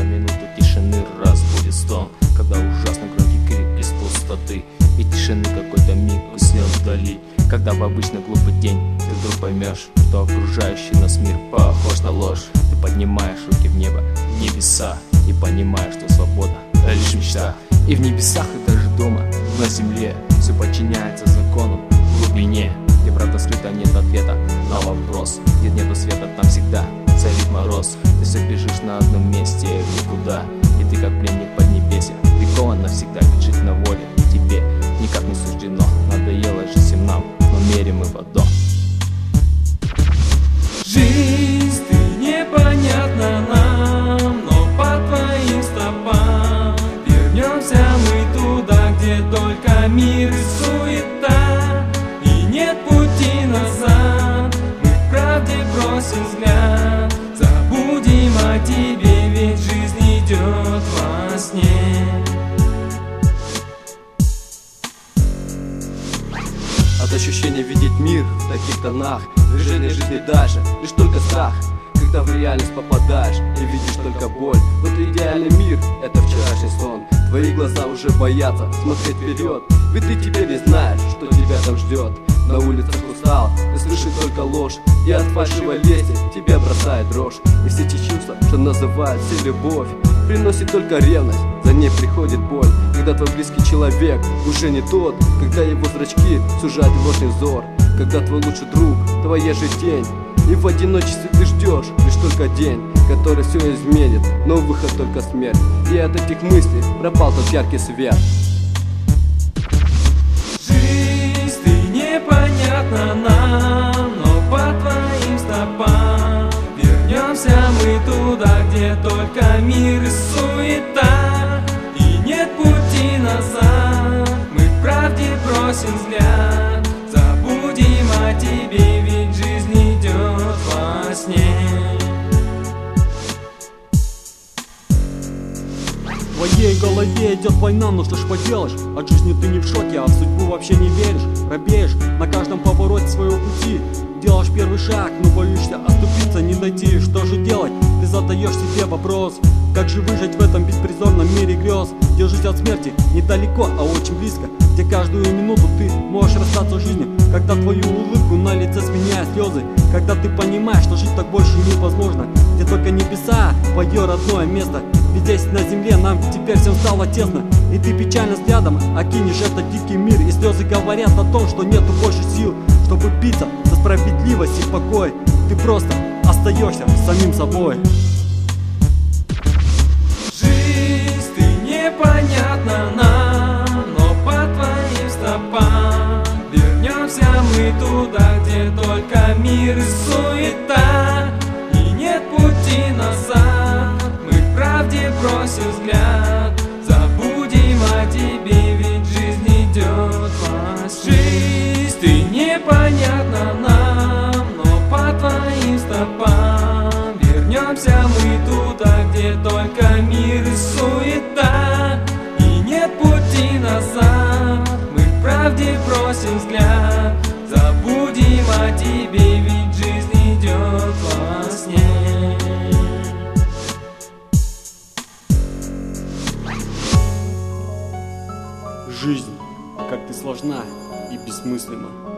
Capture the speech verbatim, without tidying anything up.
минуту тишины разбудит стон, когда ужасно громкий крик из пустоты и тишины какой-то миг уснет вдали. Когда в обычный глупый день ты вдруг поймешь, что окружающий нас мир похож на ложь. Ты поднимаешь руки в небо, в небеса, и понимаешь, что свобода лишь мечта. И в небесах, и даже дома, на земле все подчиняется закону в глубине, где правда скрыта, нет ответа на вопрос. Где нету света, там всегда царит мороз. Ты все бежишь на одном месте в никуда, и ты как пленник поднебесья прикован навсегда. Ведь жить на воле тебе никак не суждено. Надоело же всем нам, но мерим мы в одно. Жизнь, ты непонятна нам, но по твоим стопам вернемся мы туда, где только мир и суета, и нет пути назад. Мы в правде бросим взгляд, забудем о тебе, ведь жизнь идет во сне. От ощущения видеть мир в таких тонах, движение жизни дальше, лишь только страх. Когда в реальность попадаешь и видишь только боль, но ты идеальный мир, это вчерашний сон. Твои глаза уже боятся смотреть вперед, ведь ты теперь не знаешь, что тебя там ждет. На улицах устал, ты слышишь только ложь, и от фальшивой лести тебя бросает дрожь. И все те чувства, что называют все любовь, приносит только ревность, за ней приходит боль. Когда твой близкий человек уже не тот, когда его зрачки сужают ложный взор, когда твой лучший друг твоя же тень, и в одиночестве ты ждешь лишь только день, который все изменит, но выход только смерть. И от этих мыслей пропал тот яркий свет. Жизнь, ты непонятна нам, но по твоим стопам вернемся мы туда, где только мир и суета, и нет пути назад. Мы в правде бросим взгляд, забудем о тебе, ведь жизнь идет во сне. В твоей голове идет война, но что ж поделаешь? От жизни ты не в шоке, а в судьбу вообще не веришь. Робеешь на каждом повороте своего пути, делаешь первый шаг, но боишься оступиться, не дойти. Что же делать? Ты задаешь себе вопрос: как же выжить в этом беспризорном мире грез? Где жить от смерти недалеко, а очень близко, где каждую минуту ты можешь расстаться с жизнью. Когда твою улыбку на лице сменяют слезы, когда ты понимаешь, что жить так больше невозможно, где только небеса твое родное место. Ведь здесь на земле нам теперь всем стало тесно, и ты печально взглядом окинешь этот дикий мир, и слезы говорят о том, что нету больше сил, чтобы биться за справедливость и покой. Ты просто остаешься самим собой. Жизнь, ты непонятна нам, но по твоим стопам вернемся мы туда, где только мир и суета, и нет пути назад. Мы в правде бросим взгляд, забудем о тебе, ведь жизнь идет во сне. Жизнь, ты непонятна нам, но по твоим стопам вернемся мы туда, где только мир и суета, и нет пути назад. Мы в правде бросим взгляд, забудем о тебе, ведь жизнь идет во сне. Жизнь, как ты сложна и бессмысленна.